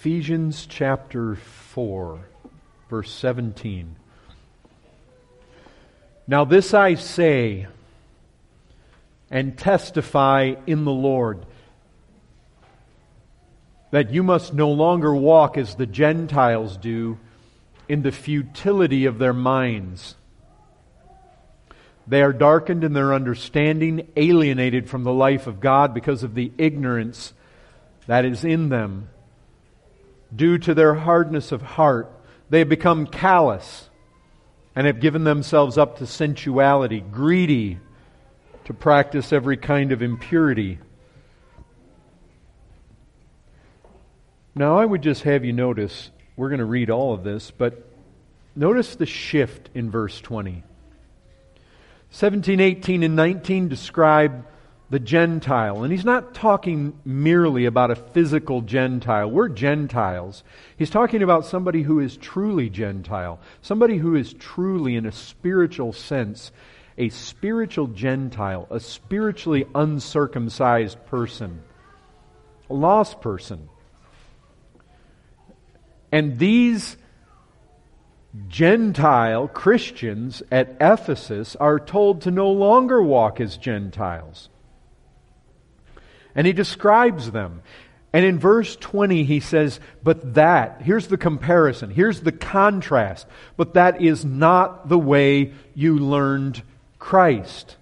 Ephesians chapter 4, verse 17. Now this I say and testify in the Lord, that you must no longer walk as the Gentiles do in the futility of their minds. They are darkened in their understanding, alienated from the life of God because of the ignorance that is in them. Due to their hardness of heart, they have become callous and have given themselves up to sensuality, greedy to practice every kind of impurity. Now, I would just have you notice, we're going to read all of this, but notice the shift in verse 20. 17, 18, and 19 describe the Gentile. And he's not talking merely about a physical Gentile. We're Gentiles. He's talking about somebody who is truly Gentile. Somebody who is truly, in a spiritual sense, a spiritual Gentile. A spiritually uncircumcised person. A lost person. And these Gentile Christians at Ephesus are told to no longer walk as Gentiles. And he describes them. And in verse 20 he says, but that, here's the comparison, here's the contrast, but that is not the way you learned Christ.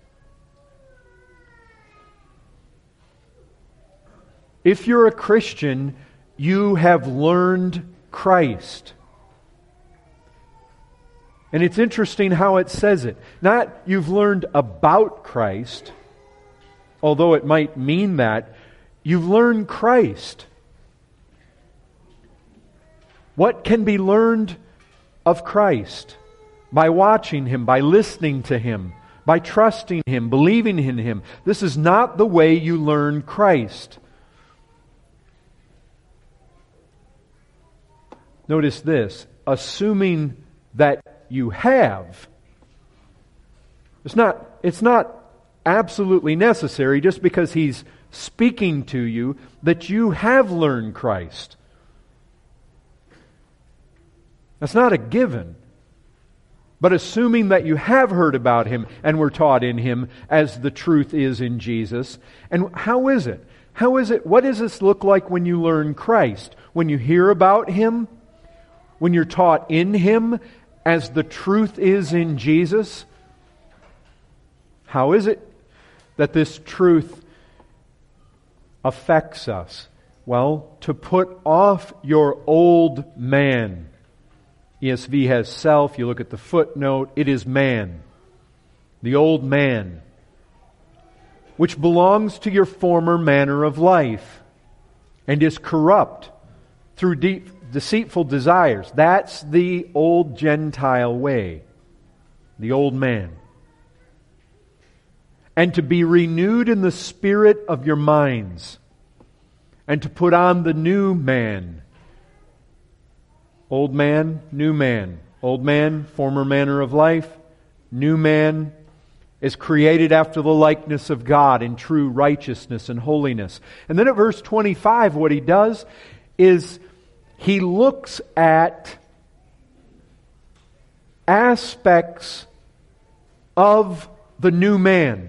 If you're a Christian, you have learned Christ. And it's interesting how it says it. Not you've learned about Christ, although it might mean that. You've learned Christ. What can be learned of Christ? By watching Him, by listening to Him, by trusting Him, believing in Him. This is not the way you learn Christ. Notice this, assuming that you have. It's not absolutely necessary just because He's speaking to you that you have learned Christ. That's not a given. But assuming that you have heard about Him and were taught in Him as the truth is in Jesus. And how is it? What does this look like when you learn Christ? When you hear about Him? When you're taught in Him as the truth is in Jesus? How is it that this truth affects us? Well, to put off your old man. ESV has self. You look at the footnote. It is man. The old man. Which belongs to your former manner of life. And is corrupt through deceitful desires. That's the old Gentile way. The old man. And to be renewed in the spirit of your minds. And to put on the new man. Old man, new man. Old man, former manner of life. New man is created after the likeness of God in true righteousness and holiness. And then at verse 25, what he does is he looks at aspects of the new man.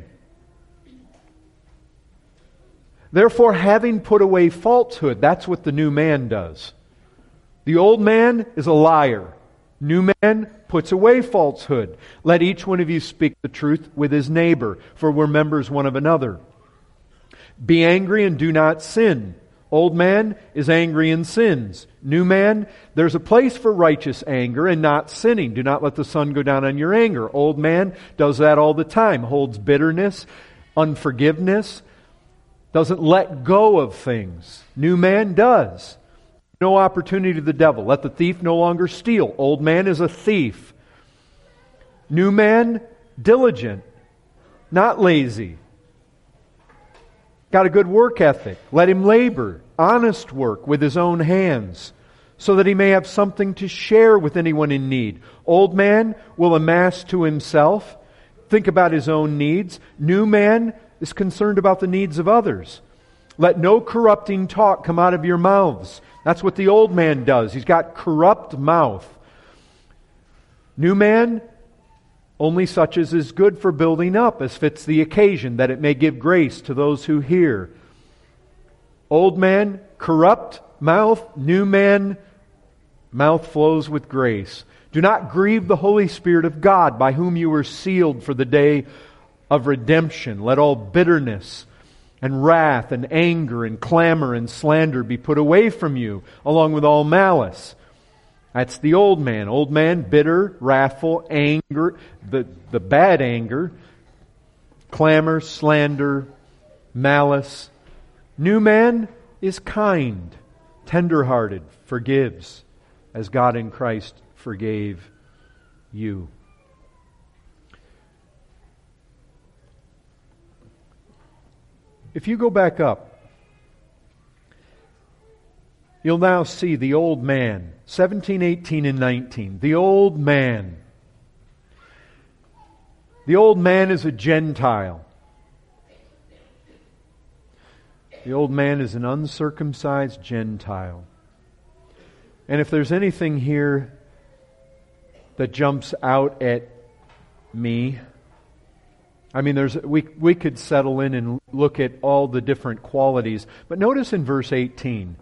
Therefore, having put away falsehood, that's what the new man does. The old man is a liar. New man puts away falsehood. Let each one of you speak the truth with his neighbor, for we're members one of another. Be angry and do not sin. Old man is angry and sins. New man, there's a place for righteous anger and not sinning. Do not let the sun go down on your anger. Old man does that all the time. Holds bitterness, unforgiveness, doesn't let go of things. New man does. No opportunity to the devil. Let the thief no longer steal. Old man is a thief. New man, diligent, not lazy. Got a good work ethic. Let him labor, honest work with his own hands, so that he may have something to share with anyone in need. Old man will amass to himself, think about his own needs. New man is concerned about the needs of others. Let no corrupting talk come out of your mouths. That's what the old man does. He's got corrupt mouth. New man, only such as is good for building up, as fits the occasion, that it may give grace to those who hear. Old man, corrupt mouth. New man, mouth flows with grace. Do not grieve the Holy Spirit of God, by whom you were sealed for the day of redemption. Let all bitterness and wrath and anger and clamor and slander be put away from you, along with all malice. That's the old man. Old man, bitter, wrathful, anger, the bad anger, clamor, slander, malice. New man is kind, tender-hearted, forgives, as God in Christ forgave you. If you go back up, you'll now see the old man, 17, 18, and 19. The old man. The old man is a Gentile. The old man is an uncircumcised Gentile. And if there's anything here that jumps out at me, I mean, we could settle in and look at all the different qualities. But notice in verse 18,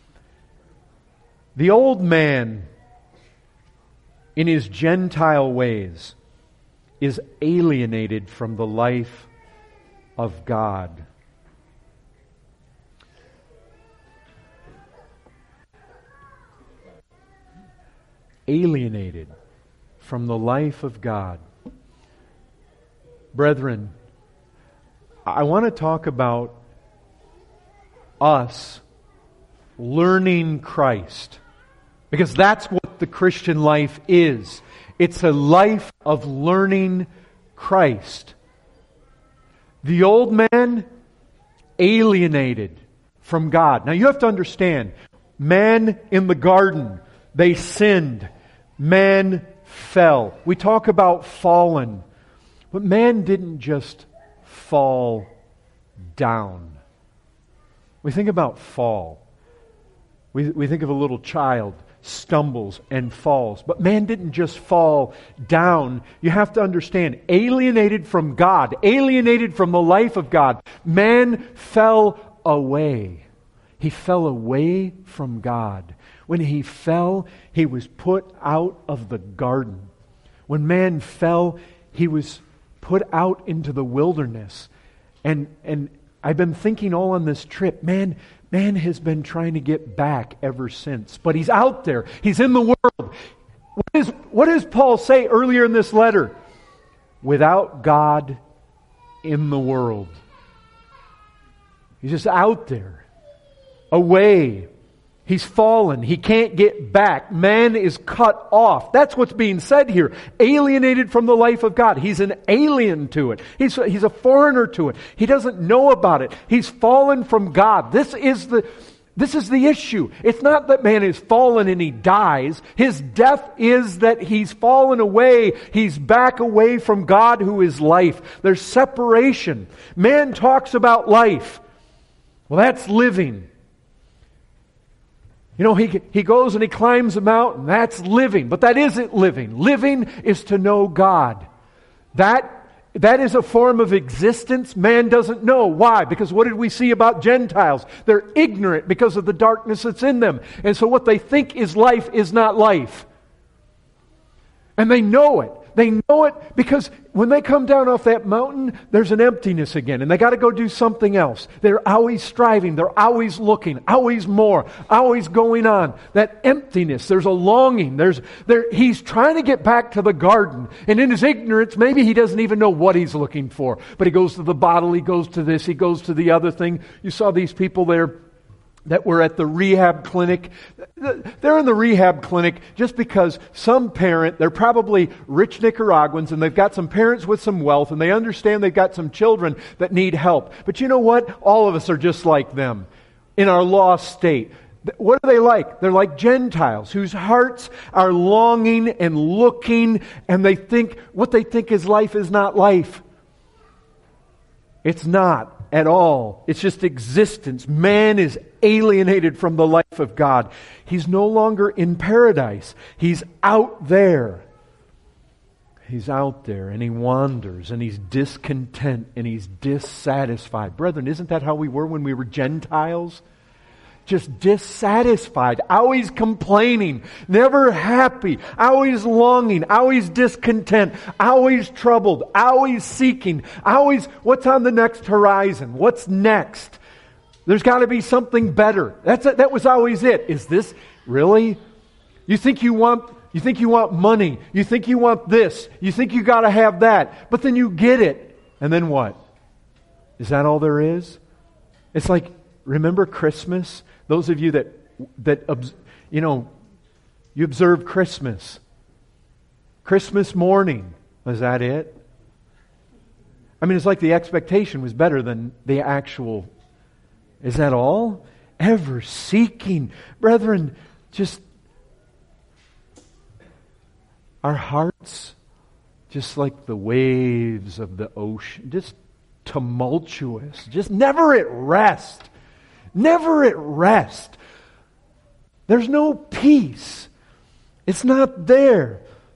the old man, in his Gentile ways, is alienated from the life of God. Alienated from the life of God. Brethren, I want to talk about us learning Christ. Because that's what the Christian life is. It's a life of learning Christ. The old man, alienated from God. Now you have to understand, man in the garden, they sinned. Man fell. We talk about fallen. But man didn't just fall down. We think about fall. We think of a little child stumbles and falls. But man didn't just fall down. You have to understand, alienated from God, alienated from the life of God, man fell away. He fell away from God. When he fell, he was put out of the garden. When man fell, he was put out into the wilderness. And I've been thinking all on this trip, man has been trying to get back ever since. But he's out there. He's in the world. What does Paul say earlier in this letter? Without God in the world. He's just out there. Away. He's fallen. He can't get back. Man is cut off. That's what's being said here. Alienated from the life of God. He's an alien to it. He's a foreigner to it. He doesn't know about it. He's fallen from God. This is the issue. It's not that man is fallen and he dies. His death is that he's fallen away. He's back away from God who is life. There's separation. Man talks about life. Well, that's living. You know, he goes and he climbs a mountain. That's living. But that isn't living. Living is to know God. That is a form of existence man doesn't know. Why? Because what did we see about Gentiles? They're ignorant because of the darkness that's in them. And so what they think is life is not life. And they know it. They know it because when they come down off that mountain, there's an emptiness again, and they got to go do something else. They're always striving. They're always looking. Always more. Always going on. That emptiness. There's a longing. He's trying to get back to the garden, and in his ignorance, maybe he doesn't even know what he's looking for. But he goes to the bottle. He goes to this. He goes to the other thing. You saw these people there that were at the rehab clinic. They're in the rehab clinic just because some parent, they're probably rich Nicaraguans, and they've got some parents with some wealth, and they understand they've got some children that need help. But you know what? All of us are just like them in our lost state. What are they like? They're like Gentiles whose hearts are longing and looking, and what they think is life is not life. It's not. at all. It's just existence. Man is alienated from the life of God. He's no longer in paradise. He's out there. He's out there and he wanders and he's discontent and he's dissatisfied. Brethren, isn't that how we were when we were Gentiles? Just dissatisfied, always complaining, never happy, always longing, always discontent, always troubled, always seeking, always what's on the next horizon? What's next? There's got to be something better. That was always it. Is this really? You think you want money. You think you want this. You think you got to have that. But then you get it. And then what? Is that all there is? It's like, remember Christmas? Those of you that you observe Christmas. Christmas morning. Was that it? I mean, it's like the expectation was better than the actual. Is that all? Ever seeking. Brethren, just our hearts, just like the waves of the ocean, just tumultuous, just never at rest. Never at rest. There's no peace. It's not there.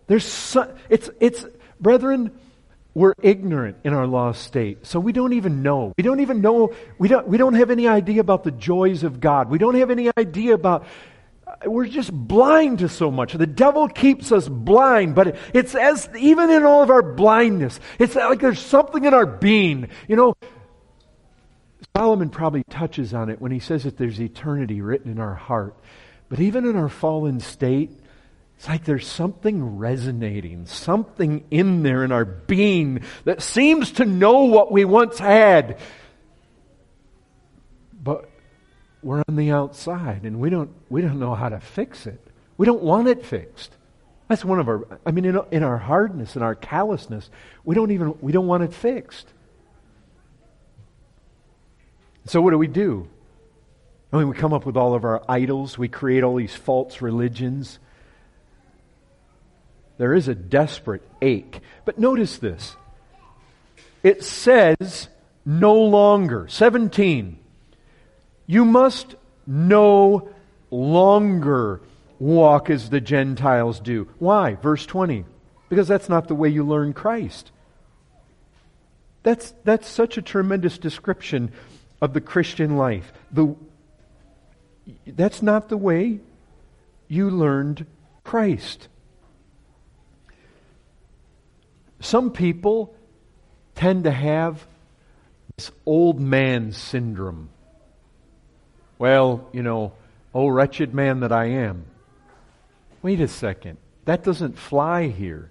Brethren, we're ignorant in our lost state. So we don't even know. We don't have any idea about the joys of God. We don't have any idea about. We're just blind to so much. The devil keeps us blind, but it's as even in all of our blindness, it's like there's something in our being. Solomon probably touches on it when he says that there's eternity written in our heart. But even in our fallen state, it's like there's something resonating, something in there in our being that seems to know what we once had. But we're on the outside and we don't know how to fix it. We don't want it fixed. That's one of our, in our hardness and our callousness, we don't want it fixed. So what do? We come up with all of our idols. We create all these false religions. There is a desperate ache. But notice this. It says, no longer. 17. You must no longer walk as the Gentiles do. Why? Verse 20. Because that's not the way you learn Christ. That's such a tremendous description of the Christian life. That's not the way you learned Christ. Some people tend to have this old man syndrome. Well, oh wretched man that I am. Wait a second. That doesn't fly here.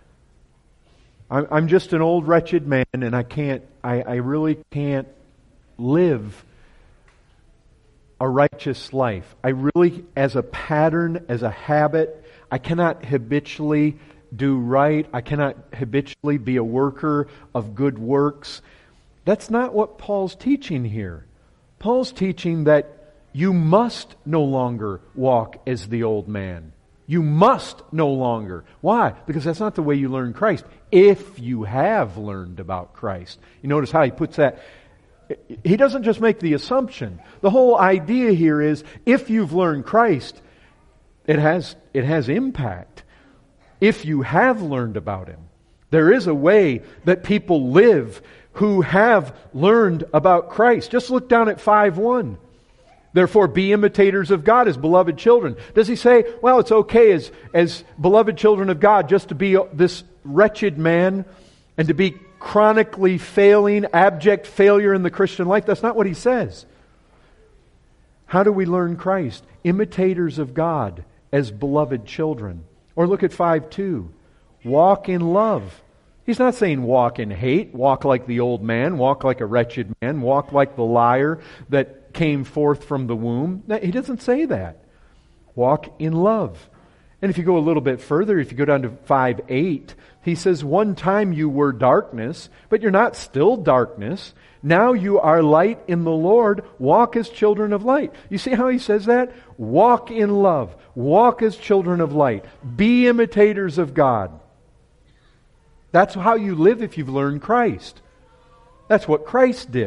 I'm just an old wretched man and I really can't live a righteous life. I really, as a pattern, as a habit, I cannot habitually do right. I cannot habitually be a worker of good works. That's not what Paul's teaching here. Paul's teaching that you must no longer walk as the old man. You must no longer. Why? Because that's not the way you learn Christ. If you have learned about Christ. You notice how he puts that. He doesn't just make the assumption. The whole idea here is if you've learned Christ, it has impact. If you have learned about Him. There is a way that people live who have learned about Christ. Just look down at 5:1. Therefore be imitators of God as beloved children. Does he say, well, it's okay as beloved children of God just to be this wretched man and to be chronically failing, abject failure in the Christian life? That's not what he says. How do we learn Christ? Imitators of God as beloved children. Or look at 5:2. Walk in love. He's not saying walk in hate, walk like the old man, walk like a wretched man, walk like the liar that came forth from the womb. He doesn't say that. Walk in love. And if you go a little bit further, if you go down to 5:8, he says, one time you were darkness, but you're not still darkness. Now you are light in the Lord. Walk as children of light. You see how he says that? Walk in love. Walk as children of light. Be imitators of God. That's how you live if you've learned Christ. That's what Christ did.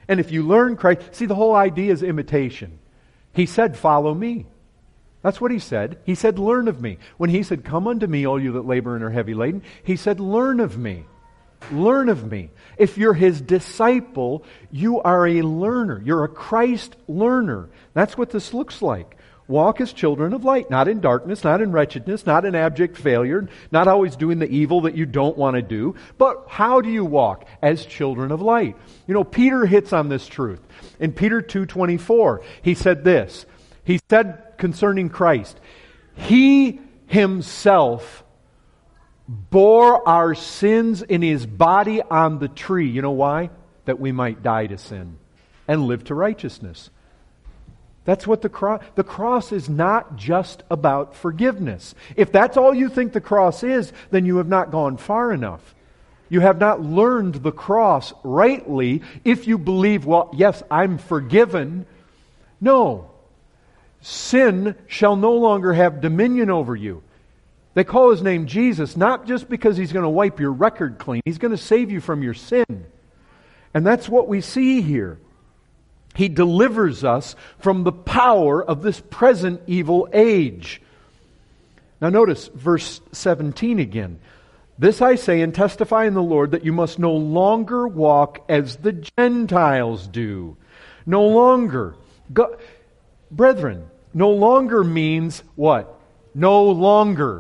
And if you learn Christ, see, the whole idea is imitation. He said, follow me. That's what he said. He said, learn of me. When he said, come unto me, all you that labor and are heavy laden, he said, learn of me. Learn of me. If you're his disciple, you are a learner. You're a Christ learner. That's what this looks like. Walk as children of light, not in darkness, not in wretchedness, not in abject failure, not always doing the evil that you don't want to do. But how do you walk? As children of light. You know, Peter hits on this truth. In Peter 2:24, he said this. He said concerning Christ, He himself bore our sins in his body on the tree. You know why? That we might die to sin and live to righteousness. That's what the cross is not just about forgiveness. If that's all you think the cross is, then you have not gone far enough. You have not learned the cross rightly if you believe, well, yes, I'm forgiven. No. Sin shall no longer have dominion over you. They call his name Jesus, not just because he's going to wipe your record clean. He's going to save you from your sin. And that's what we see here. He delivers us from the power of this present evil age. Now notice verse 17 again. This I say and testify in the Lord that you must no longer walk as the Gentiles do. No longer. Brethren, no longer means what? No longer.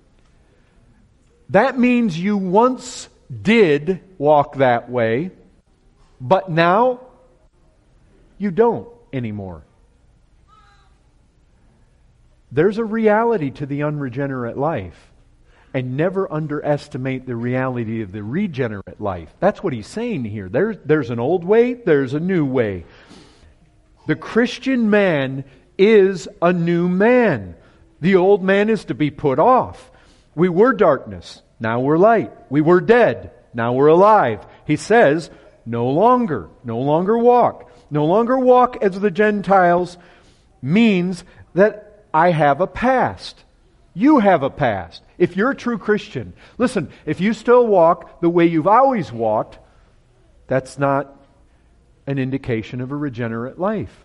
That means you once did walk that way, but now you don't anymore. There's a reality to the unregenerate life, and never underestimate the reality of the regenerate life. That's what he's saying here. There's an old way, there's a new way. The Christian man is a new man. The old man is to be put off. We were darkness, now we're light. We were dead, now we're alive. He says, no longer walk. No longer walk as the Gentiles means that I have a past. You have a past. If you're a true Christian, listen, if you still walk the way you've always walked, that's not an indication of a regenerate life.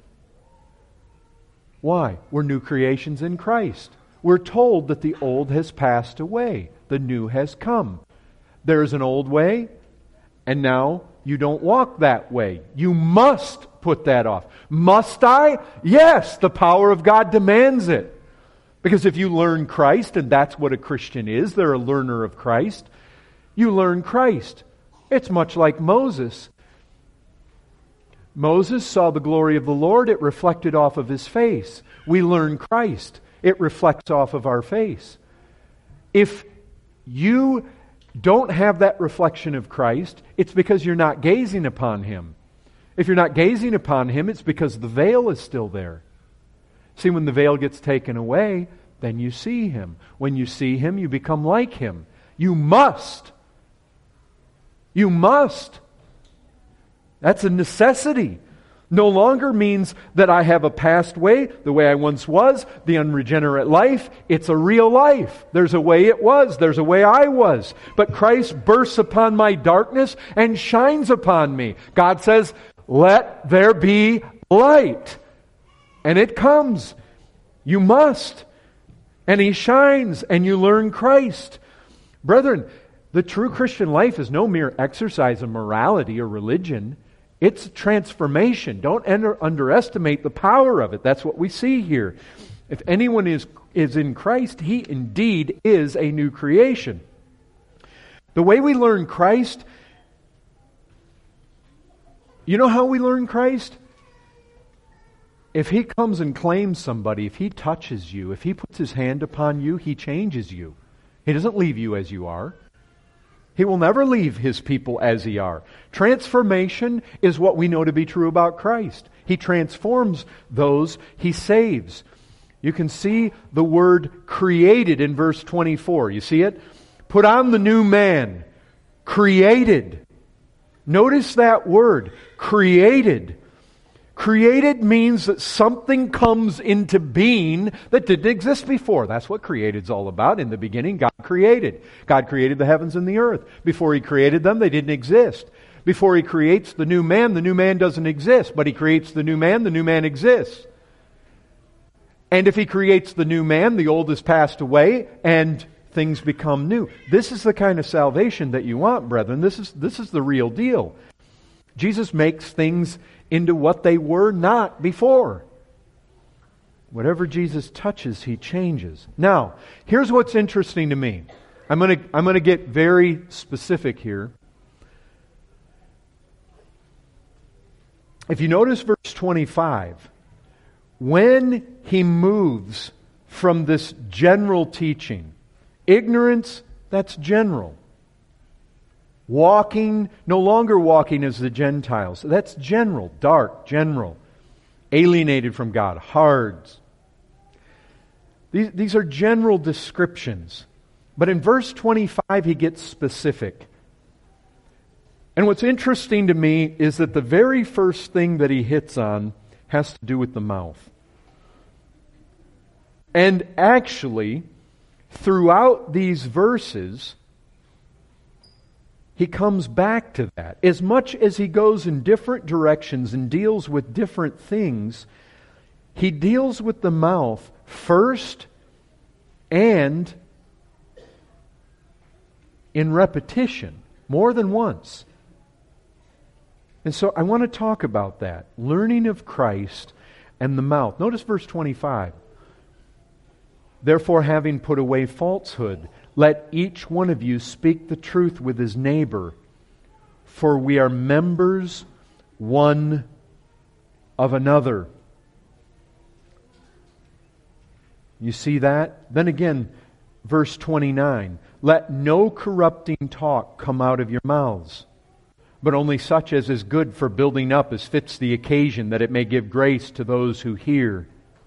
Why? We're new creations in Christ. We're told that the old has passed away. The new has come. There's an old way, and now you don't walk that way. You must put that off. Must I? Yes, the power of God demands it. Because if you learn Christ, and that's what a Christian is, they're a learner of Christ, you learn Christ. It's much like Moses. Moses saw the glory of the Lord, it reflected off of his face. We learn Christ, it reflects off of our face. If you don't have that reflection of Christ, it's because you're not gazing upon Him. If you're not gazing upon Him, it's because the veil is still there. See, when the veil gets taken away, then you see Him. When you see Him, you become like Him. You must. You must. That's a necessity. No longer means that I have a past way, the way I once was, the unregenerate life. It's a real life. There's a way it was. There's a way I was. But Christ bursts upon my darkness and shines upon me. God says, let there be light. And it comes. You must. And He shines and you learn Christ. Brethren, the true Christian life is no mere exercise of morality or religion. It's transformation. Don't underestimate the power of it. That's what we see here. If anyone is in Christ, he indeed is a new creation. The way we learn Christ, you know how we learn Christ? If He comes and claims somebody, if He touches you, if He puts His hand upon you, He changes you. He doesn't leave you as you are. He will never leave His people as He are. Transformation is what we know to be true about Christ. He transforms those He saves. You can see the word created in verse 24. You see it? Put on the new man. Created. Notice that word. Created. Created means that something comes into being that didn't exist before. That's what created's all about. In the beginning, God created. God created the heavens and the earth. Before He created them, they didn't exist. Before He creates the new man doesn't exist. But He creates the new man exists. And if He creates the new man, the old has passed away, and things become new. This is the kind of salvation that you want, brethren. This is the real deal. Jesus makes things into what they were not before. Whatever Jesus touches, He changes. Now, here's what's interesting to me. I'm going to get very specific here. If you notice verse 25, when He moves from this general teaching, ignorance, that's general. No longer walking as the Gentiles, that's general, dark, general. Alienated from God, hard. These are general descriptions. But in verse 25, He gets specific. And what's interesting to me is that the very first thing that He hits on has to do with the mouth. And actually, throughout these verses, He comes back to that. As much as He goes in different directions and deals with different things, He deals with the mouth first and in repetition, more than once. And so I want to talk about that. Learning of Christ and the mouth. Notice verse 25. Therefore, having put away falsehood, let each one of you speak the truth with his neighbor, for we are members one of another. You see that? Then again, verse 29. Let no corrupting talk come out of your mouths, but only such as is good for building up as fits the occasion, that it may give grace to those who hear.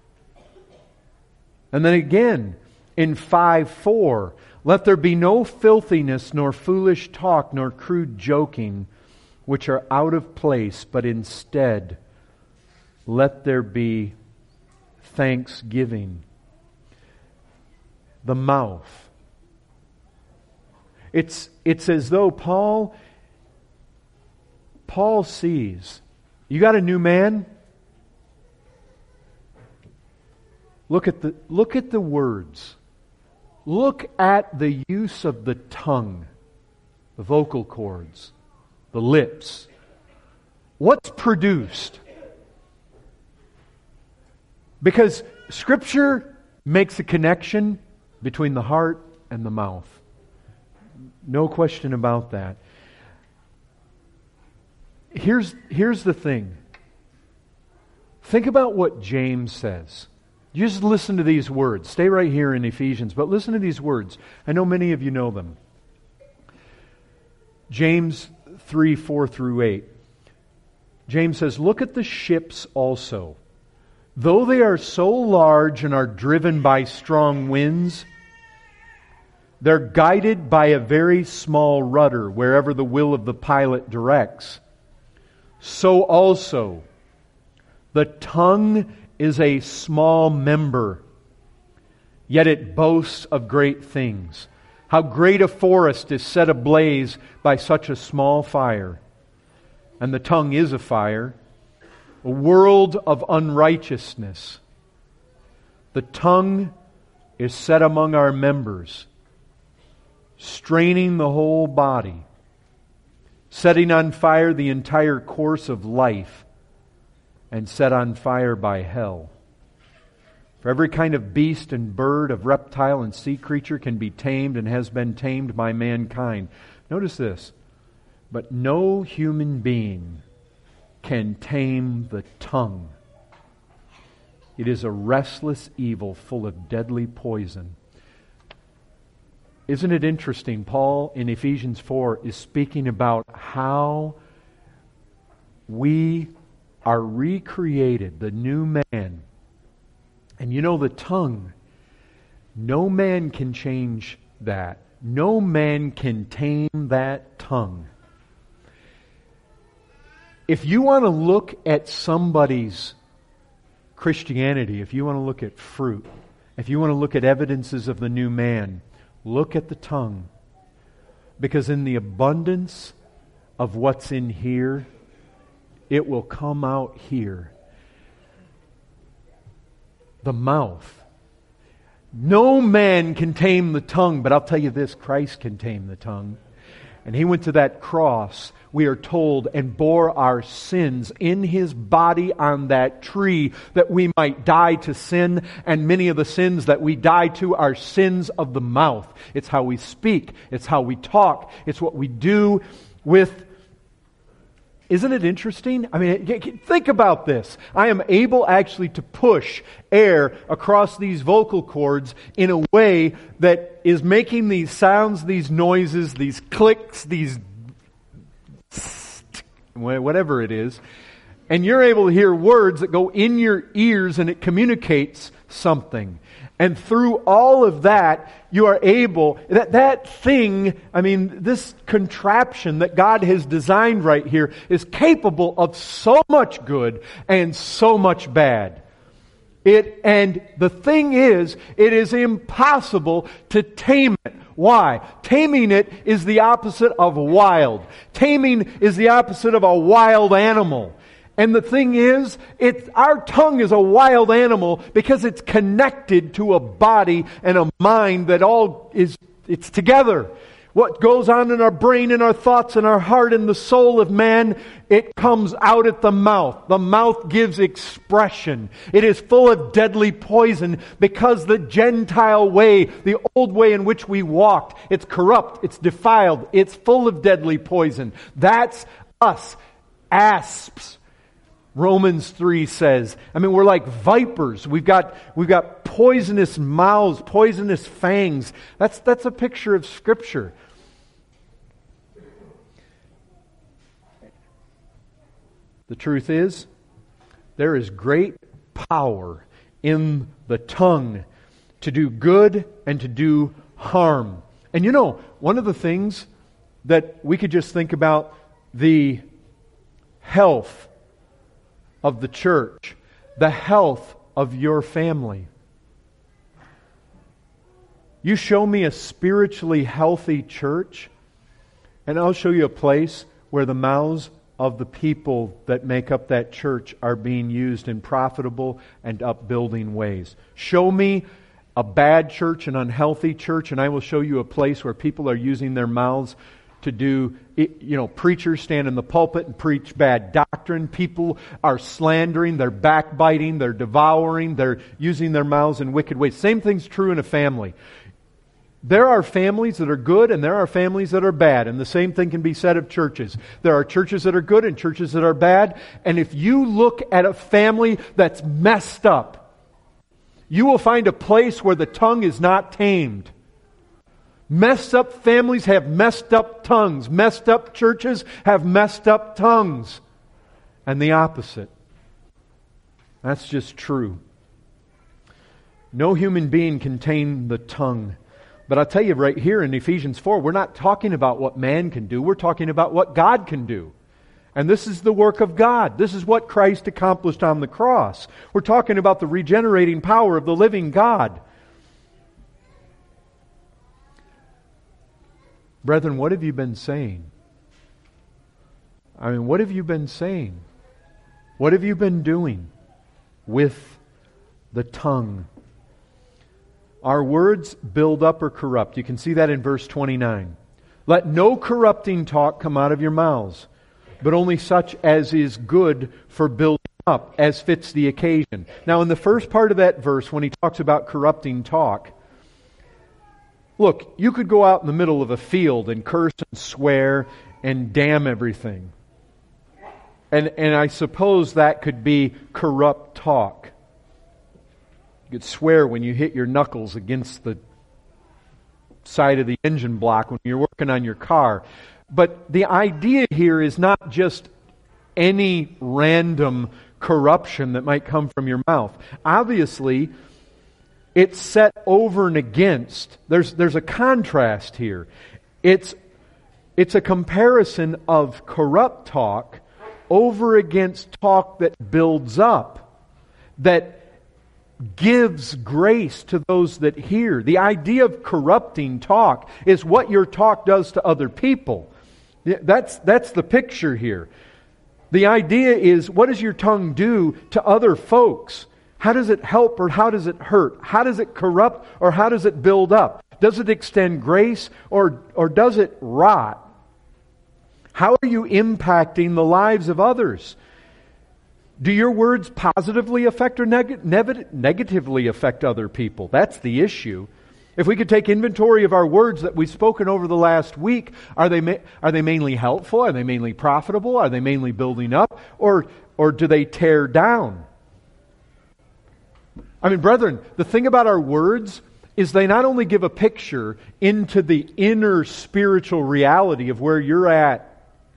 And then again, in 5:4, let there be no filthiness, nor foolish talk, nor crude joking, which are out of place, but instead, let there be thanksgiving. The mouth. It's as though Paul sees, you got a new man? Look at the words. Look at the use of the tongue, the vocal cords, the lips. What's produced? Because Scripture makes a connection between the heart and the mouth. No question about that. Here's the thing. Think about what James says. You just listen to these words. Stay right here in Ephesians, but listen to these words. I know many of you know them. James 3:4-8. James says, look at the ships also. Though they are so large and are driven by strong winds, they're guided by a very small rudder wherever the will of the pilot directs. So also, the tongue is a small member, yet it boasts of great things. How great a forest is set ablaze by such a small fire. And the tongue is a fire, a world of unrighteousness. The tongue is set among our members, straining the whole body, setting on fire the entire course of life, and set on fire by hell. For every kind of beast and bird, of reptile and sea creature can be tamed and has been tamed by mankind. Notice this. But no human being can tame the tongue. It is a restless evil full of deadly poison. Isn't it interesting? Paul in Ephesians 4 is speaking about how we are recreated, the new man. And you know, the tongue, no man can change that. No man can tame that tongue. If you want to look at somebody's Christianity, if you want to look at fruit, if you want to look at evidences of the new man, look at the tongue. Because in the abundance of what's in here, it will come out here. The mouth. No man can tame the tongue, but I'll tell you this, Christ can tame the tongue. And He went to that cross, we are told, and bore our sins in His body on that tree that we might die to sin. And many of the sins that we die to are sins of the mouth. It's how we speak. It's how we talk. It's what we do with... Isn't it interesting? I mean, think about this. I am able actually to push air across these vocal cords in a way that is making these sounds, these noises, these clicks, these whatever it is. And you're able to hear words that go in your ears and it communicates something. And through all of that, you are able, that thing, I mean, this contraption that God has designed right here is capable of so much good and so much bad. And the thing is, it is impossible to tame it. Why? Taming it is the opposite of wild. Taming is the opposite of a wild animal. And the thing is, our tongue is a wild animal because it's connected to a body and a mind that it's together. What goes on in our brain and our thoughts and our heart and the soul of man, it comes out at the mouth. The mouth gives expression. It is full of deadly poison because the Gentile way, the old way in which we walked, it's corrupt, it's defiled, it's full of deadly poison. That's us, asps. Romans 3 says, I mean, we're like vipers. We've got poisonous mouths, poisonous fangs. That's a picture of Scripture. The truth is, there is great power in the tongue to do good and to do harm. And you know, one of the things that we could just think about, the health of the church, the health of your family. You show me a spiritually healthy church, and I'll show you a place where the mouths of the people that make up that church are being used in profitable and upbuilding ways. Show me a bad church, an unhealthy church, and I will show you a place where people are using their mouths to do, preachers stand in the pulpit and preach bad doctrine. People are slandering, they're backbiting, they're devouring, they're using their mouths in wicked ways. Same thing's true in a family. There are families that are good and there are families that are bad. And the same thing can be said of churches. There are churches that are good and churches that are bad. And if you look at a family that's messed up, you will find a place where the tongue is not tamed. Messed up families have messed up tongues. Messed up churches have messed up tongues. And the opposite. That's just true. No human being can tame the tongue. But I'll tell you right here in Ephesians 4, we're not talking about what man can do. We're talking about what God can do. And this is the work of God. This is what Christ accomplished on the cross. We're talking about the regenerating power of the living God. Brethren, what have you been saying? I mean, what have you been saying? What have you been doing with the tongue? Our words build up or corrupt. You can see that in verse 29. Let no corrupting talk come out of your mouths, but only such as is good for building up, as fits the occasion. Now, in the first part of that verse, when he talks about corrupting talk, look, you could go out in the middle of a field and curse and swear and damn everything. And I suppose that could be corrupt talk. You could swear when you hit your knuckles against the side of the engine block when you're working on your car. But the idea here is not just any random corruption that might come from your mouth. Obviously, it's set over and against. There's a contrast here. It's a comparison of corrupt talk over against talk that builds up, that gives grace to those that hear. The idea of corrupting talk is what your talk does to other people. Yeah, that's the picture here. The idea is, what does your tongue do to other folks? How does it help or how does it hurt? How does it corrupt or how does it build up? Does it extend grace or does it rot? How are you impacting the lives of others? Do your words positively affect or negatively affect other people? That's the issue. If we could take inventory of our words that we've spoken over the last week, are they mainly helpful? Are they mainly profitable? Are they mainly building up? Or do they tear down? I mean, brethren, the thing about our words is they not only give a picture into the inner spiritual reality of where you're at,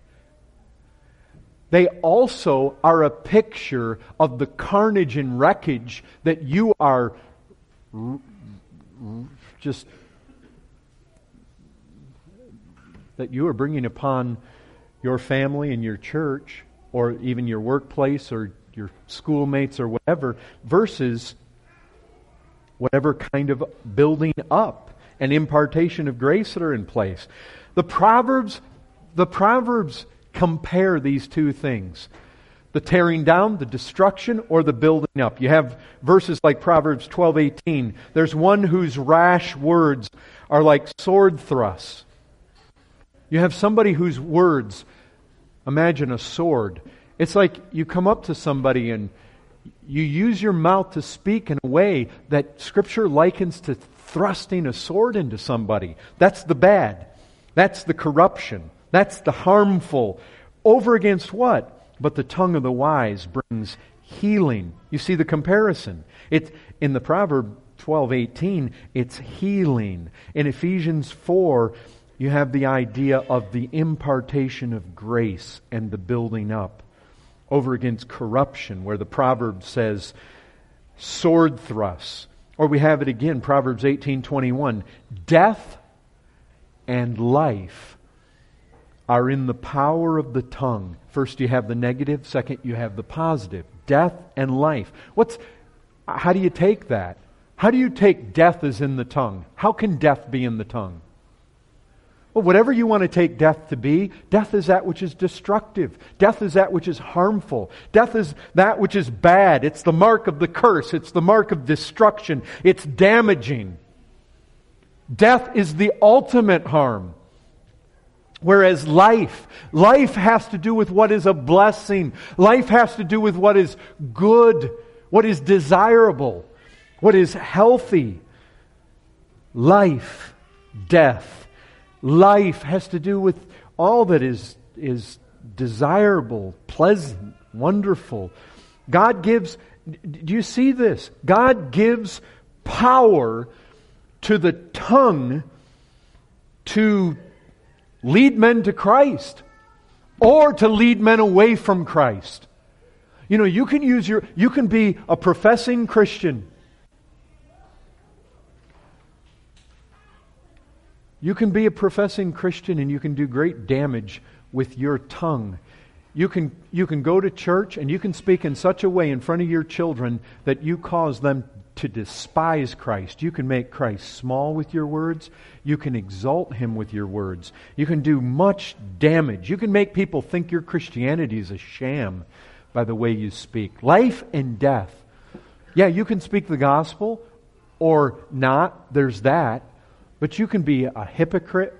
they also are a picture of the carnage and wreckage that you are bringing upon your family and your church, or even your workplace or your schoolmates or whatever, versus whatever kind of building up and impartation of grace that are in place. The Proverbs compare these two things. The tearing down, the destruction, or the building up. You have verses like Proverbs 12:18. There's one whose rash words are like sword thrusts. You have somebody whose words, imagine a sword. It's like you come up to somebody and you use your mouth to speak in a way that Scripture likens to thrusting a sword into somebody. That's the bad. That's the corruption. That's the harmful. Over against what? But the tongue of the wise brings healing. You see the comparison. It's in the Proverb 12:18, it's healing. In Ephesians 4, you have the idea of the impartation of grace and the building up. Over against corruption, where the proverb says sword thrusts. Or we have it again, Proverbs 18:21. Death and life are in the power of the tongue. First you have the negative, second you have the positive. Death and life. How do you take that? How do you take death is in the tongue? How can death be in the tongue? Well, whatever you want to take death to be, death is that which is destructive. Death is that which is harmful. Death is that which is bad. It's the mark of the curse. It's the mark of destruction. It's damaging. Death is the ultimate harm. Whereas life has to do with what is a blessing. Life has to do with what is good, what is desirable, what is healthy. Life, death. Life has to do with all that is desirable, pleasant, wonderful. God gives, do you see this? God gives power to the tongue to lead men to Christ or to lead men away from Christ. You know, you can be a professing Christian. You can be a professing Christian and you can do great damage with your tongue. You can go to church and you can speak in such a way in front of your children that you cause them to despise Christ. You can make Christ small with your words. You can exalt Him with your words. You can do much damage. You can make people think your Christianity is a sham by the way you speak. Life and death. Yeah, you can speak the gospel or not. There's that. But you can be a hypocrite.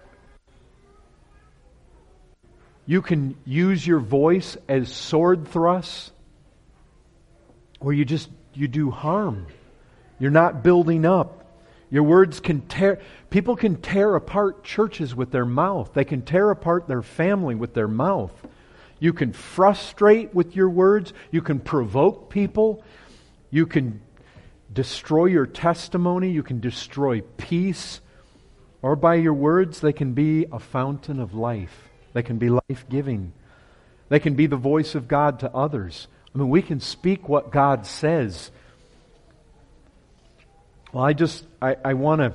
You can use your voice as sword thrusts, where you do harm. You're not building up. Your words can tear. People can tear apart churches with their mouth. They can tear apart their family with their mouth. You can frustrate with your words. You can provoke people. You can destroy your testimony. You can destroy peace. Or by your words, they can be a fountain of life. They can be life-giving. They can be the voice of God to others. I mean, we can speak what God says. Well, I want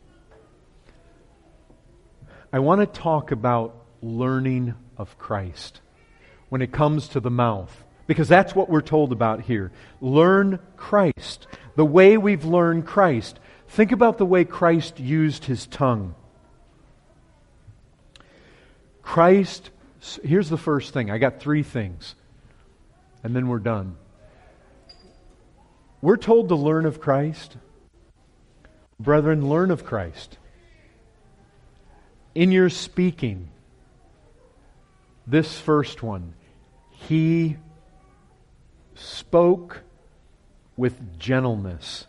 to talk about learning of Christ when it comes to the mouth. Because that's what we're told about here. Learn Christ. The way we've learned Christ. Think about the way Christ used His tongue. Christ, here's the first thing. I got 3 things, and then we're done. We're told to learn of Christ. Brethren, learn of Christ. In your speaking, this first one, He spoke with gentleness.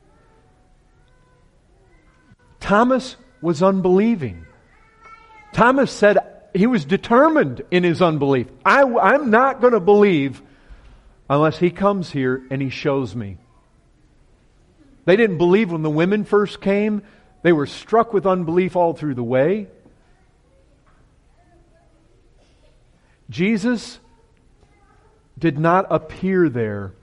Thomas was unbelieving. Thomas said he was determined in his unbelief. I'm not going to believe unless He comes here and He shows me. They didn't believe when the women first came. They were struck with unbelief all through the way. Jesus did not appear there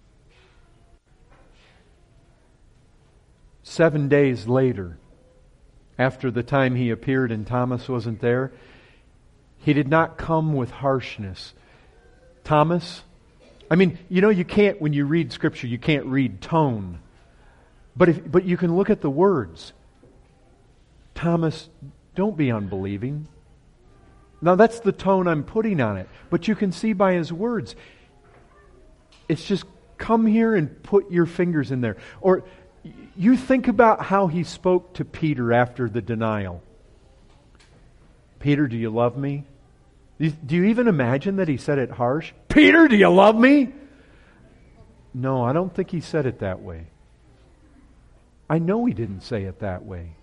7 days later, after the time He appeared and Thomas wasn't there. He did not come with harshness. Thomas, you can't, when you read Scripture, you can't read tone. But you can look at the words. Thomas, don't be unbelieving. Now that's the tone I'm putting on it. But you can see by his words, it's just come here and put your fingers in there. Or you think about how He spoke to Peter after the denial. Peter, do you love me? Do you even imagine that He said it harsh? Peter, do you love me? No, I don't think He said it that way. I know He didn't say it that way.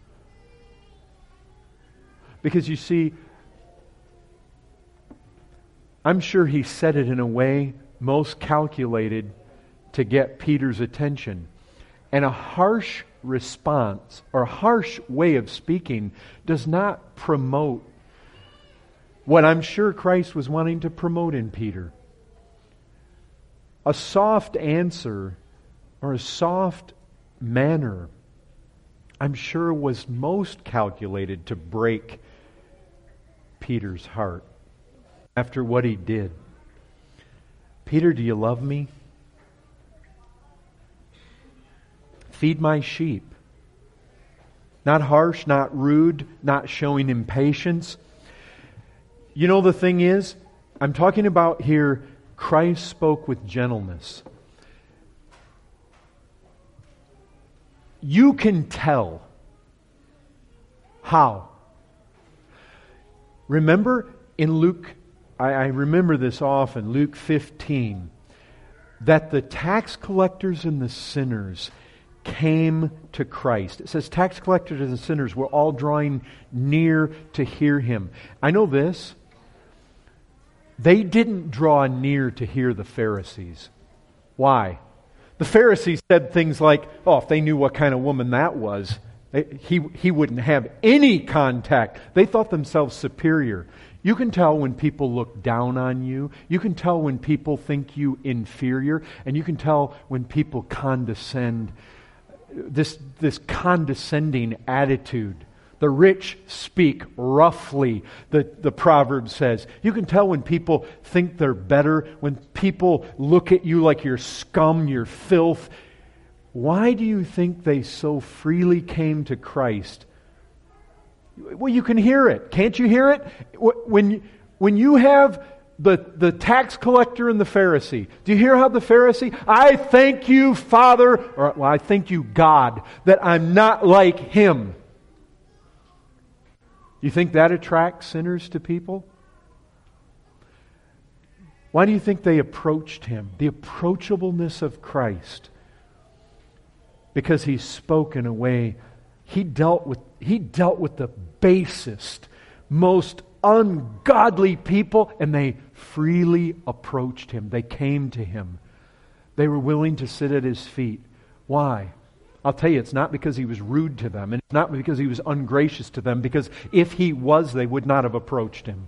Because you see, I'm sure He said it in a way most calculated to get Peter's attention. And a harsh response or a harsh way of speaking does not promote what I'm sure Christ was wanting to promote in Peter. A soft answer or a soft manner, I'm sure, was most calculated to break Peter's heart after what he did. Peter, do you love me? Feed my sheep. Not harsh, not rude, not showing impatience. You know, the thing is, I'm talking about here, Christ spoke with gentleness. You can tell. How? Remember in Luke, I remember this often, Luke 15, that the tax collectors and the sinners came to Christ. It says tax collectors and sinners were all drawing near to hear Him. I know this. They didn't draw near to hear the Pharisees. Why? The Pharisees said things like, oh, if they knew what kind of woman that was, he wouldn't have any contact. They thought themselves superior. You can tell when people look down on you. You can tell when people think you inferior. And you can tell when people condescend. This condescending attitude. The rich speak roughly, the proverb says. You can tell when people think they're better, when people look at you like you're scum, you're filth. Why do you think they so freely came to Christ? Well, you can hear it. Can't you hear it? When you have the tax collector and the Pharisee, do you hear how the Pharisee, I thank you, Father, or well, I thank you, God, that I'm not like him. You think that attracts sinners to people? Why do you think they approached Him? The approachableness of Christ. Because He spoke in a way, He dealt with the basest, most ungodly people, and they freely approached Him. They came to Him. They were willing to sit at His feet. Why? I'll tell you, it's not because He was rude to them, and it's not because He was ungracious to them, because if He was, they would not have approached Him.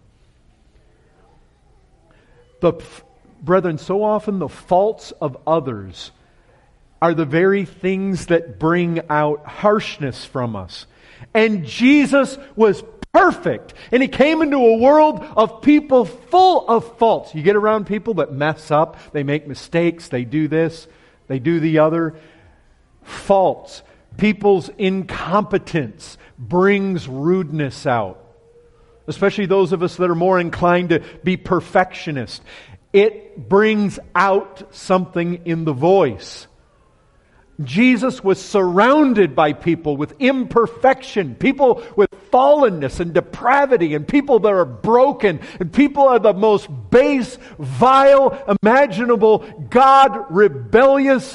Brethren, so often the faults of others are the very things that bring out harshness from us. And Jesus was perfect, and He came into a world of people full of faults. You get around people that mess up, they make mistakes, they do this, they do the other. Faults, people's incompetence brings rudeness out. especially those of us that are more inclined to be perfectionists. It brings out something in the voice. Jesus was surrounded by people with imperfection, people with fallenness and depravity, and people that are broken, and people are the most base, vile, imaginable, God rebellious.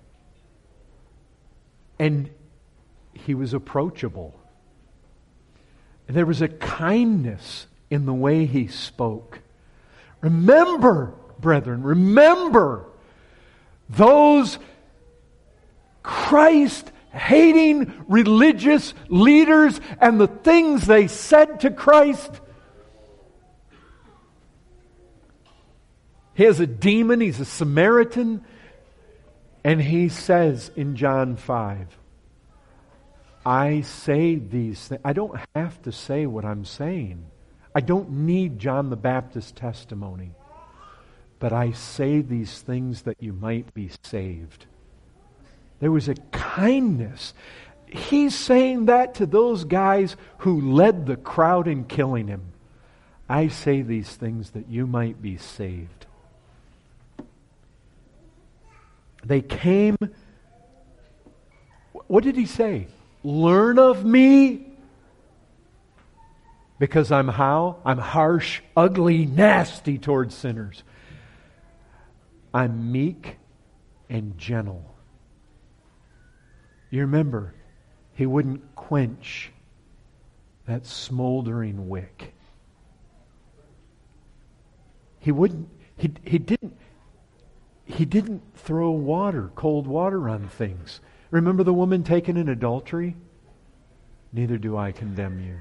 And He was approachable. And there was a kindness in the way He spoke. Remember, brethren, remember those Christ-hating religious leaders and the things they said to Christ. He has a demon, he's a Samaritan, and he says in John 5, I say these things. I don't have to say what I'm saying. I don't need John the Baptist's testimony. But I say these things that you might be saved. There was a kindness. He's saying that to those guys who led the crowd in killing Him. I say these things that you might be saved. They came. What did He say? Learn of me. Because I'm how? I'm harsh, ugly, nasty towards sinners. I'm meek and gentle. You remember, He wouldn't quench that smoldering wick. He didn't throw cold water on things. Remember the woman taken in adultery? Neither do I condemn you.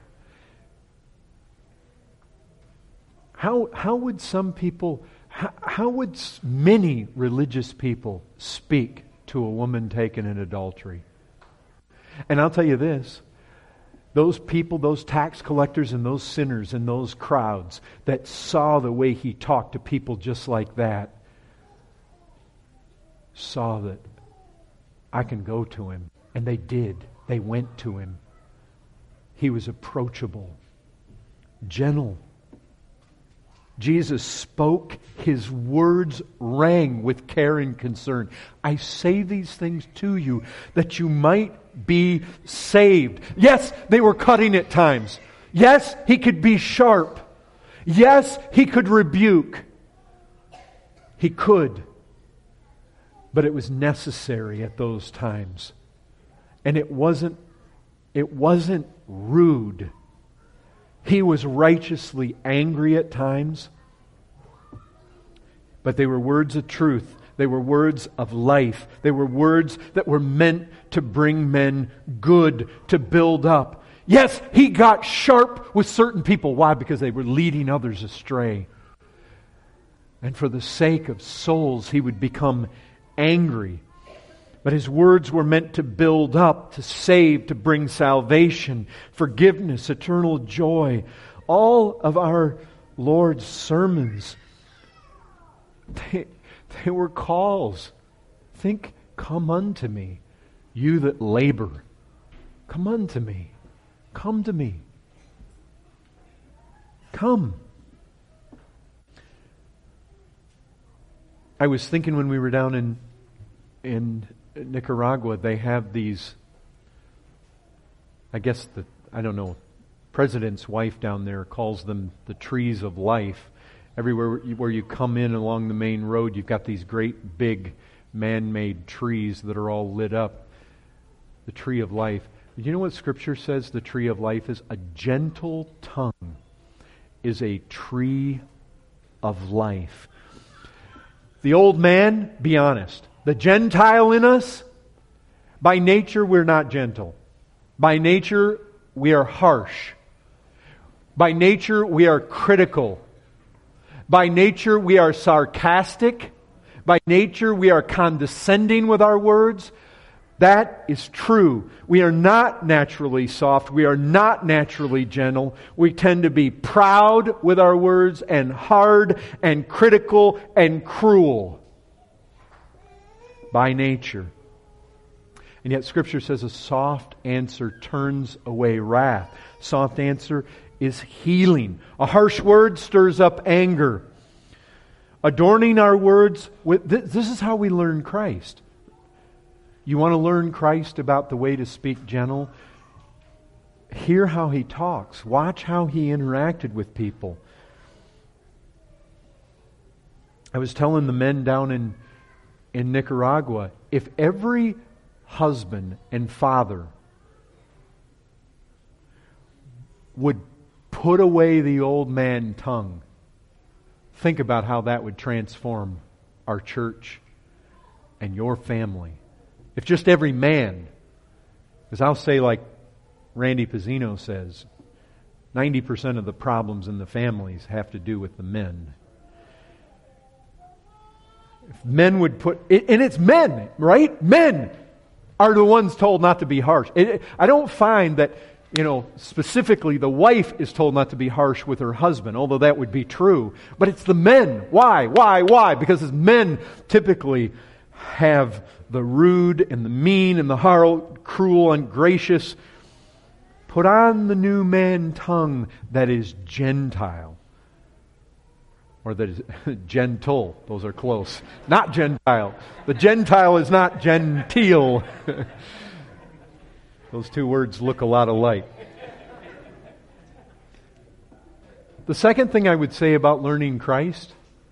How would some people, how would many religious people speak to a woman taken in adultery? And I'll tell you this, those people, those tax collectors and those sinners and those crowds that saw the way He talked to people just like that, saw that I can go to Him. And they did. They went to Him. He was approachable, gentle. Jesus spoke, His words rang with care and concern. I say these things to you that you might be saved. Yes, they were cutting at times. Yes, He could be sharp. Yes, He could rebuke. He could. But it was necessary at those times. And it wasn't rude. He was righteously angry at times, but they were words of truth. They were words of life. They were words that were meant to bring men good, to build up. Yes, He got sharp with certain people. Why? Because they were leading others astray. And for the sake of souls, He would become angry. But His words were meant to build up, to save, to bring salvation, forgiveness, eternal joy. All of our Lord's sermons, they were calls. Think, come unto me, you that labor. Come unto me. Come to me. Come. I was thinking when we were down in Nicaragua, they have these, president's wife down there calls them the trees of life. Everywhere where you come in along the main road, you've got these great big man-made trees that are all lit up. The tree of life. You know what Scripture says the tree of life is? A gentle tongue is a tree of life. The old man, be honest. The Gentile in us, by nature we're not gentle. By nature we are harsh. By nature we are critical. By nature we are sarcastic. By nature we are condescending with our words. That is true. We are not naturally soft. We are not naturally gentle. We tend to be proud with our words and hard and critical and cruel by nature. And yet Scripture says a soft answer turns away wrath. Soft answer is healing. A harsh word stirs up anger. Adorning our words with... This is how we learn Christ. You want to learn Christ about the way to speak gentle? Hear how He talks. Watch how He interacted with people. I was telling the men down in Nicaragua, if every husband and father would put away the old man tongue, think about how that would transform our church and your family. If just every man, because I'll say like Randy Pizzino says, 90% of the problems in the families have to do with the men. If men would put... And it's men, right? Men are the ones told not to be harsh. I don't find that, specifically the wife is told not to be harsh with her husband, although that would be true. But it's the men. Why? Because as men typically have the rude and the mean and the hard, cruel, ungracious. Put on the new man tongue that is Gentile. Or that is gentle. Those are close. Not Gentile. The Gentile is not genteel. Those two words look a lot alike. The second thing I would say about learning Christ,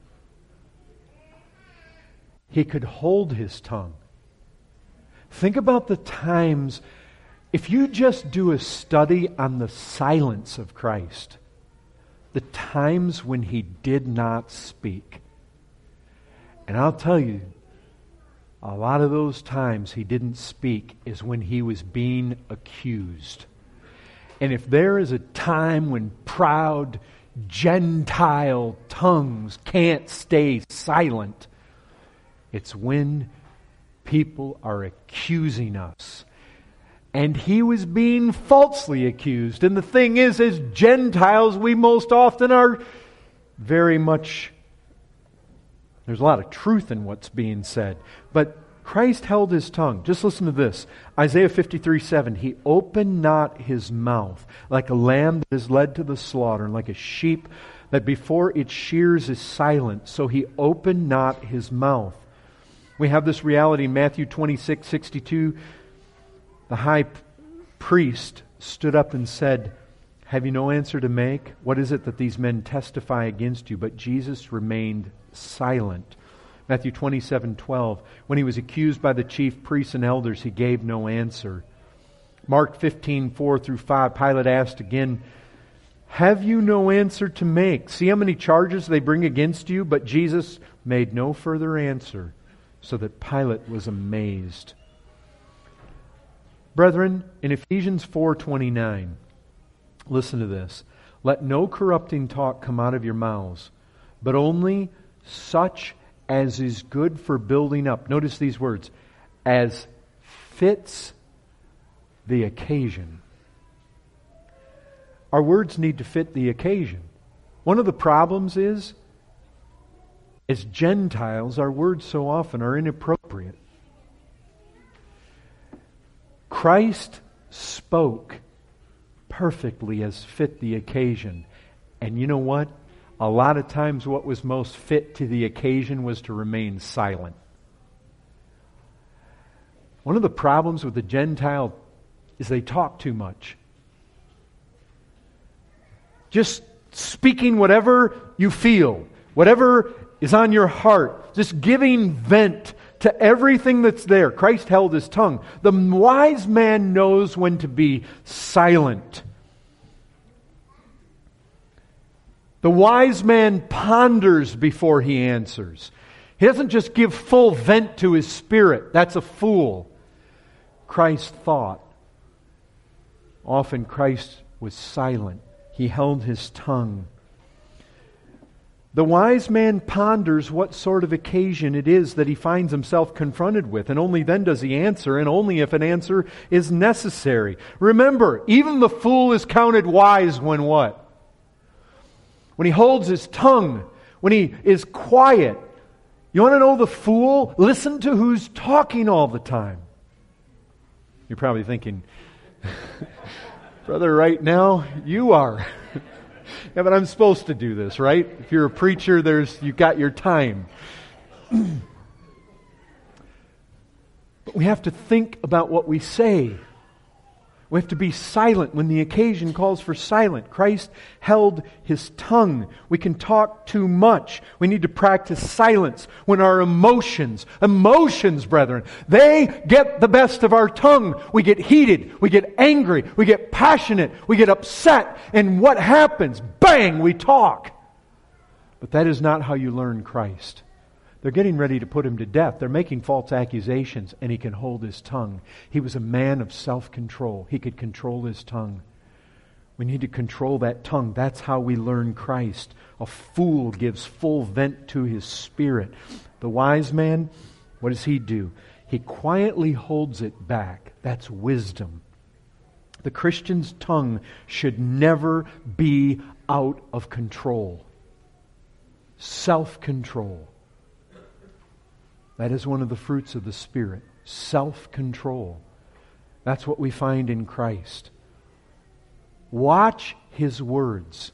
He could hold His tongue. Think about the times, if you just do a study on the silence of Christ, the times when He did not speak. And I'll tell you, a lot of those times He didn't speak is when He was being accused. And if there is a time when proud Gentile tongues can't stay silent, it's when people are accusing us. And He was being falsely accused. And the thing is, as Gentiles, we most often are very much... There's a lot of truth in what's being said. But Christ held His tongue. Just listen to this. Isaiah 53:7. He opened not His mouth like a lamb that is led to the slaughter, and like a sheep that before its shears is silent. So He opened not His mouth. We have this reality in Matthew 26:62. The high priest stood up and said, "Have you no answer to make? What is it that these men testify against you?" But Jesus remained silent. Matthew 27:12. When He was accused by the chief priests and elders, He gave no answer. Mark 15:4-5. Pilate asked again, "Have you no answer to make?" See how many charges they bring against you? But Jesus made no further answer, so that Pilate was amazed. Brethren, in Ephesians 4:29, listen to this. "Let no corrupting talk come out of your mouths, but only such as is good for building up." Notice these words. "As fits the occasion." Our words need to fit the occasion. One of the problems is, as Gentiles, our words so often are inappropriate. Christ spoke perfectly as fit the occasion. And you know what? A lot of times what was most fit to the occasion was to remain silent. One of the problems with the Gentile is they talk too much. Just speaking whatever you feel, whatever is on your heart, just giving vent to everything that's there. Christ held His tongue. The wise man knows when to be silent. The wise man ponders before he answers. He doesn't just give full vent to his spirit. That's a fool. Christ thought. Often Christ was silent. He held His tongue. The wise man ponders what sort of occasion it is that he finds himself confronted with, and only then does he answer, and only if an answer is necessary. Remember, even the fool is counted wise when what? When he holds his tongue, when he is quiet. You want to know the fool? Listen to who's talking all the time. You're probably thinking, brother, right now, you are. Yeah, but I'm supposed to do this, right? If you're a preacher, you've got your time. But we have to think about what we say. We have to be silent when the occasion calls for silence. Christ held His tongue. We can talk too much. We need to practice silence when our emotions, brethren, they get the best of our tongue. We get heated. We get angry. We get passionate. We get upset. And what happens? Bang! We talk. But that is not how you learn Christ. They're getting ready to put Him to death. They're making false accusations, and He can hold His tongue. He was a man of self-control. He could control His tongue. We need to control that tongue. That's how we learn Christ. A fool gives full vent to his spirit. The wise man, what does he do? He quietly holds it back. That's wisdom. The Christian's tongue should never be out of control. Self-control. That is one of the fruits of the Spirit. Self-control. That's what we find in Christ. Watch His words.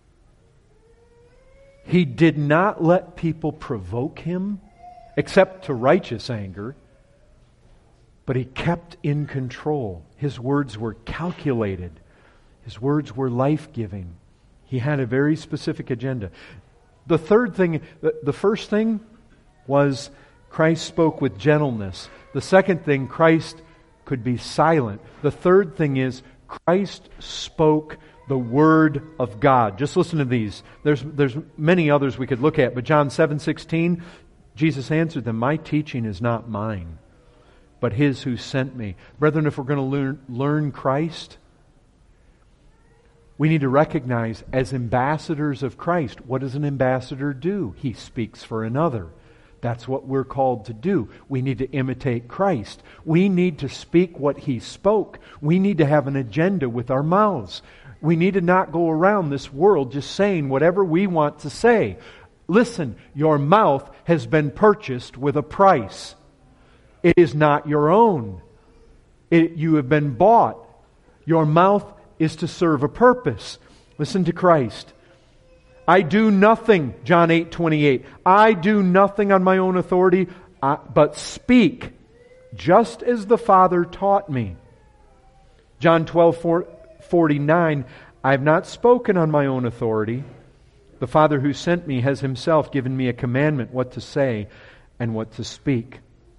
He did not let people provoke Him, except to righteous anger, but He kept in control. His words were calculated. His words were life-giving. He had a very specific agenda. The first thing was Christ spoke with gentleness. The second thing, Christ could be silent. The third thing is Christ spoke the Word of God. Just listen to these. There's many others we could look at, but John 7:16, Jesus answered them, "My teaching is not mine, but His who sent me." Brethren, if we're going to learn Christ, we need to recognize as ambassadors of Christ, what does an ambassador do? He speaks for another. That's what we're called to do. We need to imitate Christ. We need to speak what He spoke. We need to have an agenda with our mouths. We need to not go around this world just saying whatever we want to say. Listen, your mouth has been purchased with a price. It is not your own. You have been bought. Your mouth is to serve a purpose. Listen to Christ. I do nothing, John 8:28. I do nothing on my own authority, but speak, just as the Father taught me. John 12:49. I have not spoken on my own authority. The Father who sent me has Himself given me a commandment what to say and what to speak.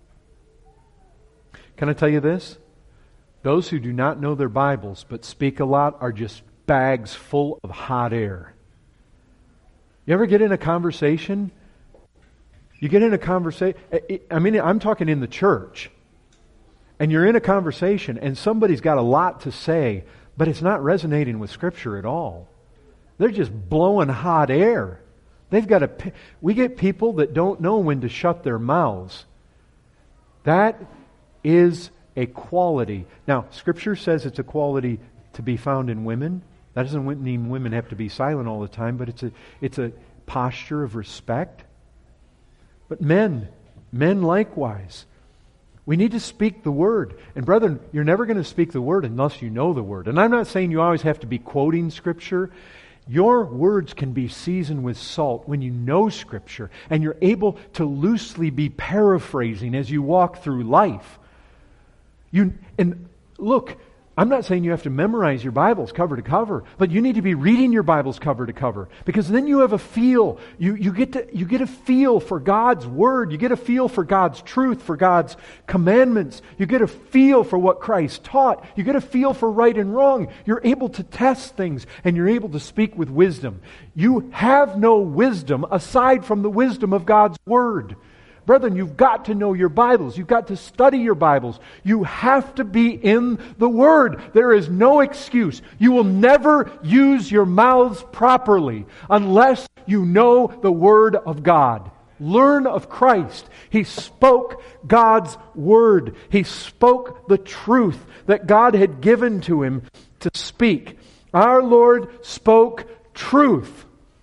Can I tell you this? Those who do not know their Bibles but speak a lot are just bags full of hot air. You ever get in a conversation? You get in a conversation, I'm talking in the church. And you're in a conversation and somebody's got a lot to say, but it's not resonating with Scripture at all. They're just blowing hot air. We get people that don't know when to shut their mouths. That is a quality. Now, Scripture says it's a quality to be found in women. That doesn't mean women have to be silent all the time, but it's a posture of respect. But men likewise. We need to speak the Word. And brethren, you're never going to speak the Word unless you know the Word. And I'm not saying you always have to be quoting Scripture. Your words can be seasoned with salt when you know Scripture and you're able to loosely be paraphrasing as you walk through life. And look, I'm not saying you have to memorize your Bibles cover to cover, but you need to be reading your Bibles cover to cover, because then you have a feel. You get a feel for God's Word. You get a feel for God's truth, for God's commandments. You get a feel for what Christ taught. You get a feel for right and wrong. You're able to test things, and you're able to speak with wisdom. You have no wisdom aside from the wisdom of God's Word. Brethren, you've got to know your Bibles. You've got to study your Bibles. You have to be in the Word. There is no excuse. You will never use your mouths properly unless you know the Word of God. Learn of Christ. He spoke God's Word. He spoke the truth that God had given to Him to speak. Our Lord spoke truth.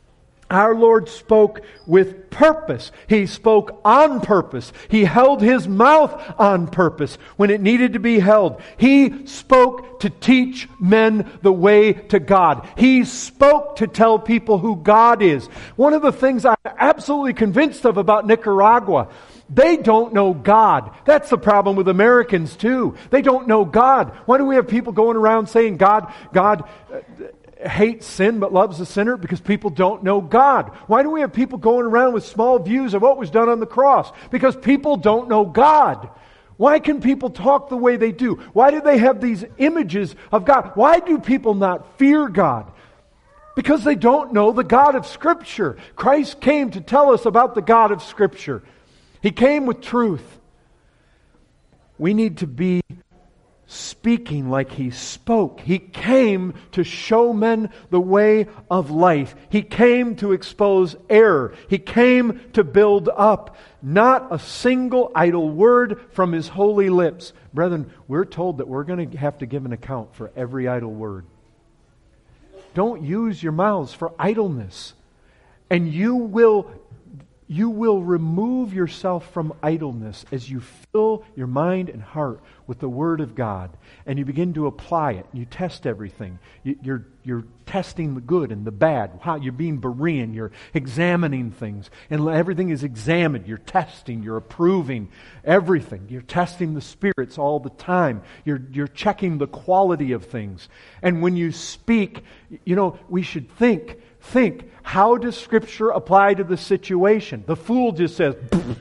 Our Lord spoke with purpose. He spoke on purpose. He held His mouth on purpose when it needed to be held. He spoke to teach men the way to God. He spoke to tell people who God is. One of the things I'm absolutely convinced of about Nicaragua, they don't know God. That's the problem with Americans too. They don't know God. Why do we have people going around saying God hates sin but loves the sinner? Because people don't know God. Why do we have people going around with small views of what was done on the cross? Because people don't know God. Why can people talk the way they do? Why do they have these images of God? Why do people not fear God? Because they don't know the God of Scripture. Christ came to tell us about the God of Scripture. He came with truth. We need to be speaking like He spoke. He came to show men the way of life. He came to expose error. He came to build up. Not a single idle word from His holy lips. Brethren, we're told that we're going to have to give an account for every idle word. Don't use your mouths for idleness. And you will remove yourself from idleness as you fill your mind and heart with the Word of God, and you begin to apply it. You test everything. You're testing the good and the bad. How you're being Berean. You're examining things, and everything is examined. You're testing. You're approving everything. You're testing the spirits all the time. You're checking the quality of things. And when you speak, we should think, how does Scripture apply to the situation? The fool just says,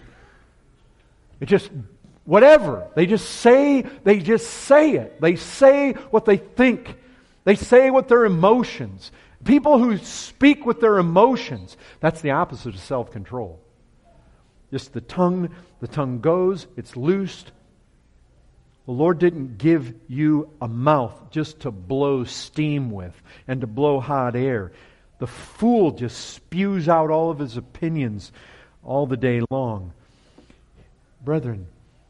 it just, whatever. They just say it. They say what they think. They say what their emotions. People who speak with their emotions, that's the opposite of self-control. Just the tongue goes, it's loosed. The Lord didn't give you a mouth just to blow steam with and to blow hot air. The fool just spews out all of his opinions all the day long. Brethren,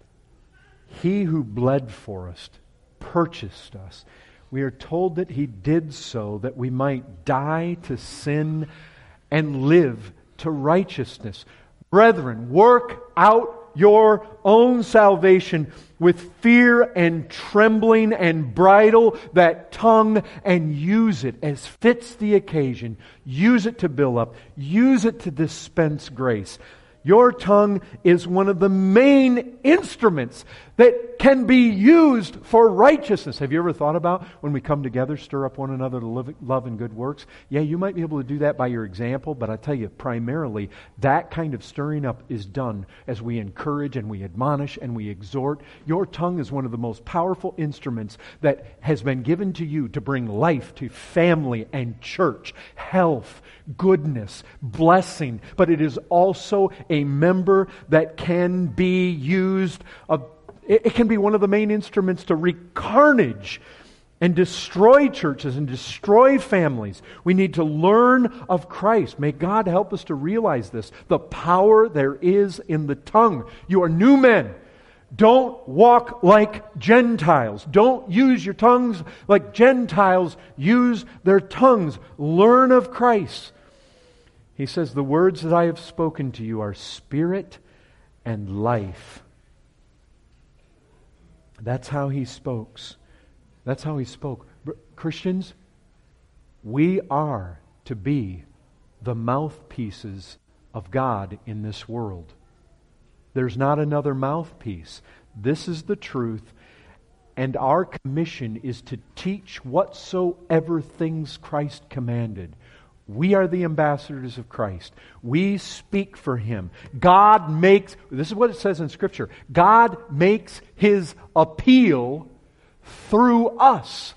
He who bled for us, purchased us. We are told that He did so that we might die to sin and live to righteousness. Brethren, work out your own salvation with fear and trembling, and bridle that tongue and use it as fits the occasion. Use it to build up. Use it to dispense grace. Your tongue is one of the main instruments that can be used for righteousness. Have you ever thought about when we come together, stir up one another to love and good works? Yeah, you might be able to do that by your example, but I tell you, primarily, that kind of stirring up is done as we encourage and we admonish and we exhort. Your tongue is one of the most powerful instruments that has been given to you to bring life to family and church, health, goodness, blessing, but it is also a member that can be used. It can be one of the main instruments to wreak carnage and destroy churches and destroy families. We need to learn of Christ. May God help us to realize this. The power there is in the tongue. You are new men. Don't walk like Gentiles. Don't use your tongues like Gentiles use their tongues. Learn of Christ. He says, the words that I have spoken to you are spirit and life. That's how He spoke. That's how He spoke. Christians, we are to be the mouthpieces of God in this world. There's not another mouthpiece. This is the truth, and our commission is to teach whatsoever things Christ commanded. We are the ambassadors of Christ. We speak for Him. God makes, this is what it says in Scripture, God makes His appeal through us.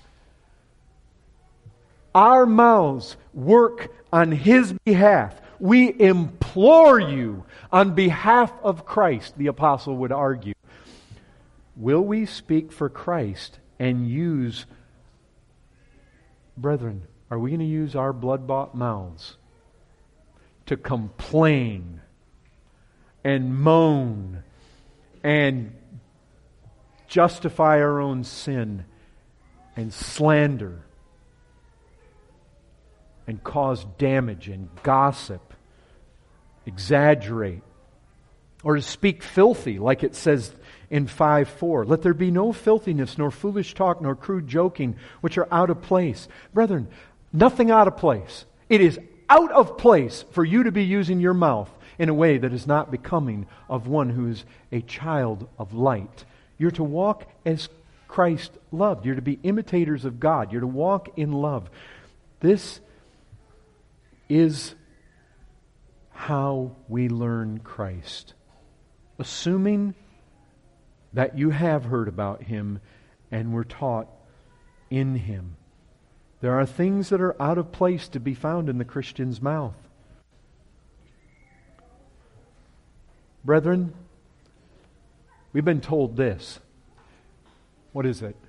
Our mouths work on His behalf. We implore you on behalf of Christ, the apostle would argue. Will we speak for Christ and use, brethren, are we going to use our blood-bought mouths to complain and moan and justify our own sin and slander? and cause damage and gossip, exaggerate, or to speak filthy, like it says in 5:4. Let there be no filthiness, nor foolish talk, nor crude joking, which are out of place. Brethren, nothing out of place. It is out of place for you to be using your mouth in a way that is not becoming of one who is a child of light. You're to walk as Christ loved. You're to be imitators of God. You're to walk in love. This is how we learn Christ. Assuming that you have heard about Him and were taught in Him. There are things that are out of place to be found in the Christian's mouth. Brethren, we've been told this. What is it?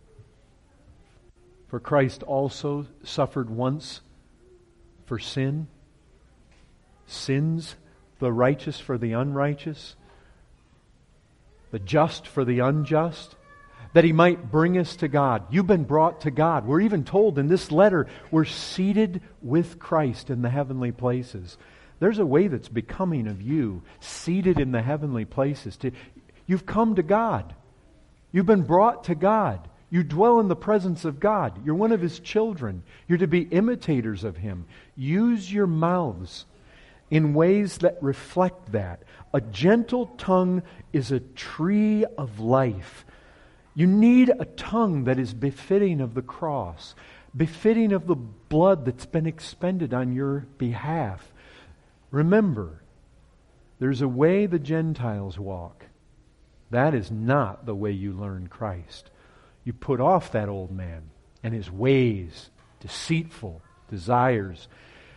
For Christ also suffered once for sin. Sins, the righteous for the unrighteous. The just for the unjust. That He might bring us to God. You've been brought to God. We're even told in this letter, we're seated with Christ in the heavenly places. There's a way that's becoming of you, seated in the heavenly places. You've come to God. You've been brought to God. You dwell in the presence of God. You're one of His children. You're to be imitators of Him. Use your mouths in ways that reflect that. A gentle tongue is a tree of life. You need a tongue that is befitting of the cross, befitting of the blood that's been expended on your behalf. Remember, there's a way the Gentiles walk. That is not the way you learn Christ. You put off that old man and his ways, deceitful desires.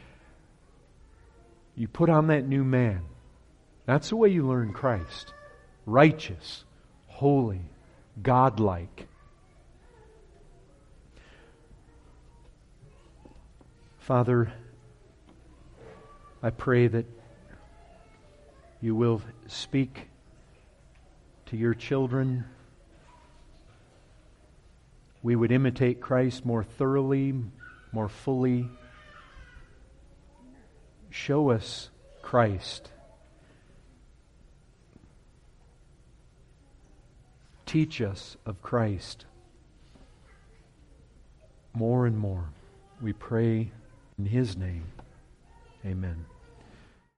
You put on that new man. That's the way you learn Christ. Righteous, holy, godlike. Father, I pray that You will speak to Your children. We would imitate Christ more thoroughly, more fully. Show us Christ. Teach us of Christ more and more. We pray in His name. Amen.